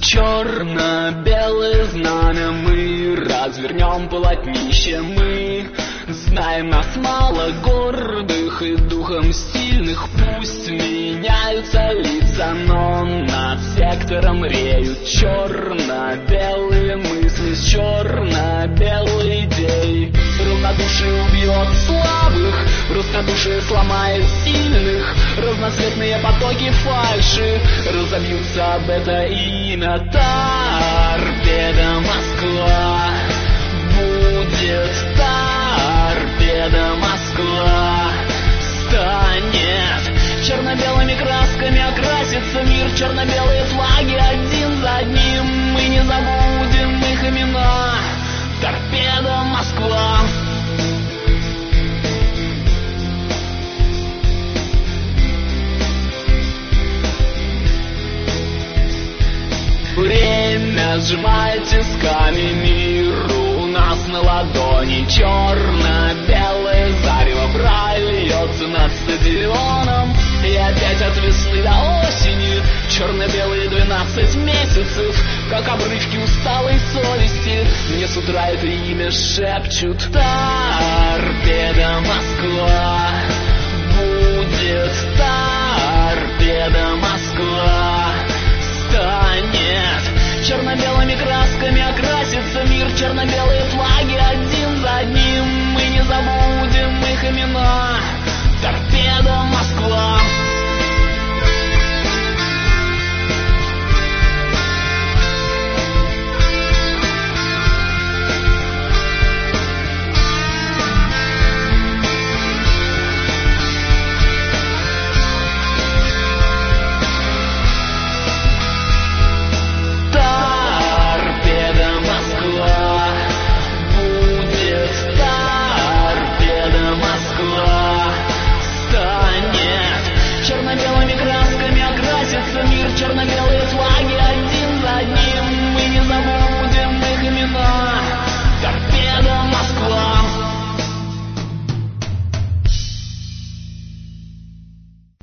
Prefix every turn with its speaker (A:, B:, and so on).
A: Черно-белое знамя мы развернем полотнище мы. Знаем, нас мало гордых и духом сильных. Пусть меняются лица, но над сектором реют черно-белые мысли с черно-белой идеей. Равнодушие убьет слабых, простодушие сломает сильных. Разноцветные потоки фальши разобьются об это имя. Торпеда Москва будет торпеда Москва станет. Черно-белыми красками окрасится мир. Черно-белые флаги один за одним. Мы не забудем их имена. Торпеда Москва. Время сжимает тисками мир у нас на ладони. Черно-белое зарево прольется над стадионом. И опять от весны до осени черно-белые 12 месяцев, как обрывки усталой совести. Мне с утра это имя шепчут. Торпеда Москва будет торпеда Москва станет. Черно-белыми красками окрасится мир. Черно-белые флаги один за одним. Мы не забудем